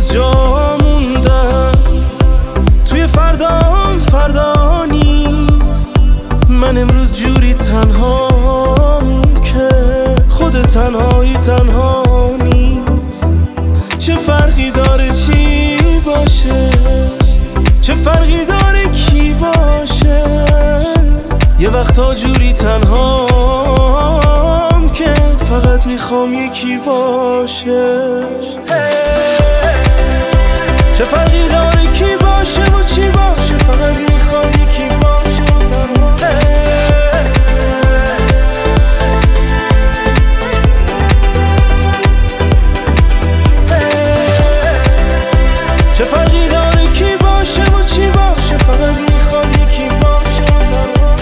جا موندم، توی فردا نیست. من امروز جوری تنهام که خود تنهایی تنها نیست. چه فرقی داره چی باشه، چه فرقی داره کی باشه. یه وقتا جوری تنهام که فقط میخوام یکی باشه. چه فرقی داره کی باشه و چی باشه، فقط میخوام یکی باشه و تنها. چه فرقی داره کی باشه و چی باشه، فقط میخوام یکی باشه و تنها.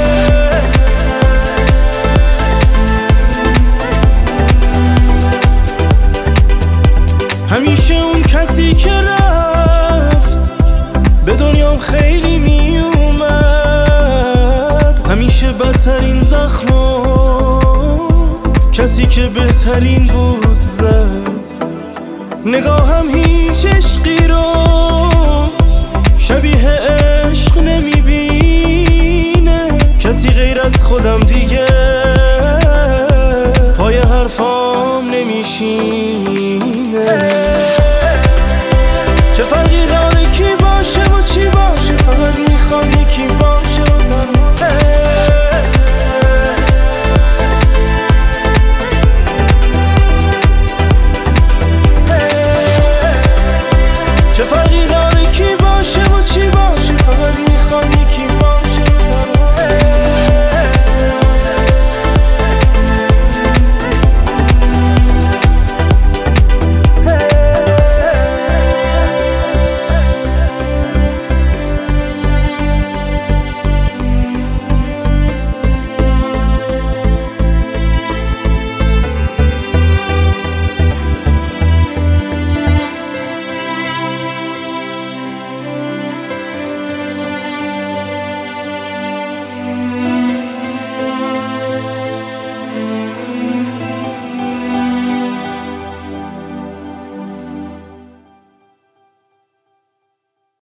همیشه اون کسی که رفت به دنیام خیلی میومد، همیشه بدترین زخمو کسی که بهترین بود زد. نگاهم هیچ عشقی رو شبیه عشق نمیبینه، کسی غیر از خودم دیگه پای حرفام نمیشینه.